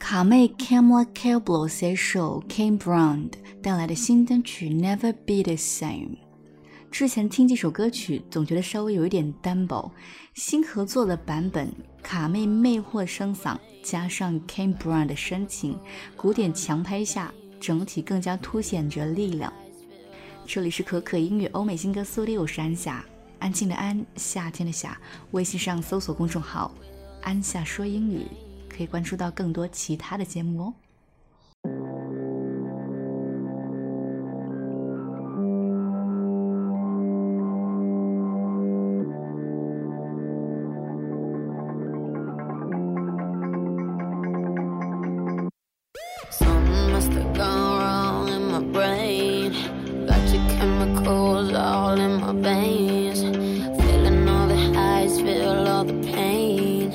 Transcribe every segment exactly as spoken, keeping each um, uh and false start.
卡妹 Camila Cabello 携手 Kane Brown 带来的新单曲 Never Be The Same。 之前听这首歌曲总觉得稍微有一点单薄，新合作的版本，卡妹魅惑声嗓加上 Kane Brown 的深情，古典强拍下整体更加凸显着力量。这里是可可音乐欧美新歌速递，我是安夏，安静的安，夏天的夏。微信上搜索公众号安夏说英语，可以关注到更多其他的节目哦。 Something must have gone wrong in my brain. Got your chemicals all in my veins. Feeling all the highs, feel all the pain.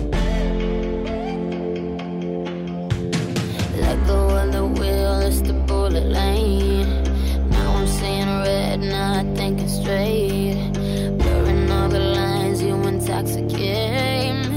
Let go of the wheel, it's the bullet lane. Now I'm seeing red, not thinking straight. Blurring all the lines, you intoxicate me.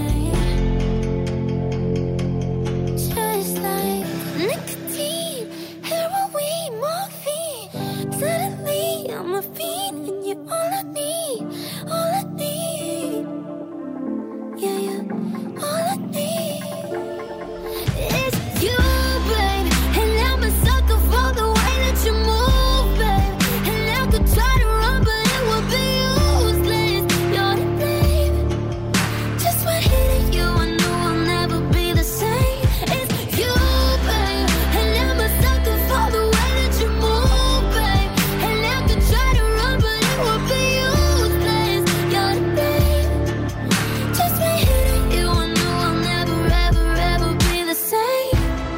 Just like nicotine, heroin, morphine. Suddenly I'm a fiend and you're all I need, all I need. Yeah, yeah, all I need is you, babe. And I'm a sucker for the way that you move, babe. And I could try to run, but it would be useless. You're to blame. Just when hitting you, I knew I'll never be the same. It's you, babe. And I'm a sucker for the way that you move, babe. And I could try to run, but it would be useless. You're to blame. Just when hitting you, I knew I'll never, ever, ever be the same.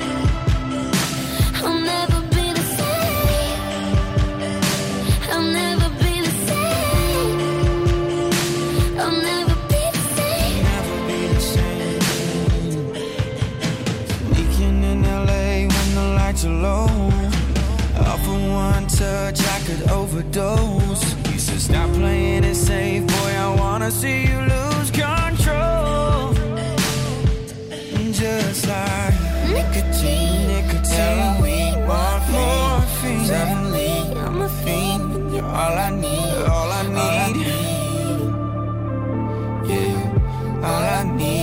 I'll never be the same. I'll never be the same. I'll never be the same. Never be the same. Sneaking in L A when the lights are low. Off for one touch, I could overdose. You said stop playing it safe, boy. I wanna see you lose control. Just like nicotine, nicotine, heroin, morphine. Suddenly I'm a fiend, and you're all I need, all I need. Yeah, all I need.